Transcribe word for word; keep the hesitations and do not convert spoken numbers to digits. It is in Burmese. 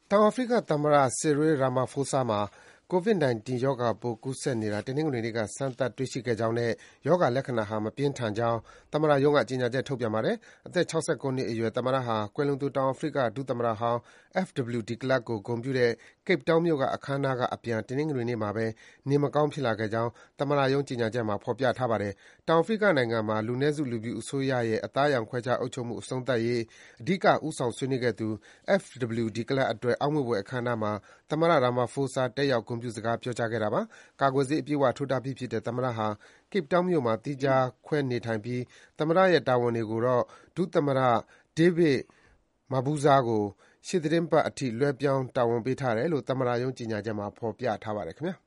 တောင်အာဖရိကသမ္မတ Cyril Ramaphosa မှာ ကိုဗစ်-၁၉ ရောဂါပိုး ကူးစက်နေတာ တနင်္ဂနွေနေ့က စမ်းသပ်တွေ့ရှိခဲ့ကြောင်းနဲ့ ရောဂါလက္ခဏာဟာ မပြင်းထန်ကြောင်း သမ္မတရုံးက ကြေညာချက် ထုတ်ပြန်ပါတယ်။ အသက် ၆၉ နှစ်အရွယ် သမ္မတဟာ ကွယ်လွန်သူ တောင်အာဖရိက ဒုသမ္မတဟောင်း F. W. de Klerk ကို ဂုဏ်ပြုတဲ့ Cape Town မြို့က အခမ်းအနားကအပြန် တနင်္ဂနွေနေ့မှာပဲ နေမကောင်းဖြစ်လာခဲ့ကြောင်း သမ္မတရုံး ကြေညာချက်မှာ ဖော်ပြထားပါတယ်။ တောင်အာဖရိကနိုင်ငံမှာ လူနည်းစုလူဖြူအစိုးရရဲ့ အသားအရောင်ခွဲခြား အုပ်ချုပ်မှု အဆုံးသတ်ရေး အဓိက ဦးဆောင် ဆွေးနွေးခဲ့သူ F. W. de Klerk အတွက် အောက်မေ့ဘွယ် အခမ်းအနားမှာ သမ္မတ Ramaphosa တက်ရောက် ဂုဏ်ပြုစကား ပြောကြားခဲ့တာပါ။ ကာကွယ်ဆေး အပြည့်အဝ ထိုးထားပြီးဖြစ်တဲ့ သမ္မတဟာ Cape Town မြို့မှာ သီးခြားခွဲနေထိုင်ပြီး သမ္မတရဲ့ တာဝန်တွေကိုတော့ ဒုသမ္မတ David Mabuza ကို ရှေ့သီတင်းပတ်အထိ လွဲပြောင်း တာဝန်ပေးထားတယ်လို့ သမ္မတရုံး ကြေညာချက်မှာ ဖော်ပြထားပါတယ် ခင်ဗျာ။